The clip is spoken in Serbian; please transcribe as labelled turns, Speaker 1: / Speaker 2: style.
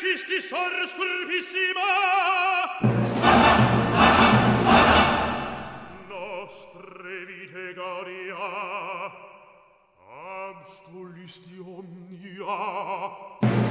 Speaker 1: requisti sors turbissima nostre vite garia abstulisti omnia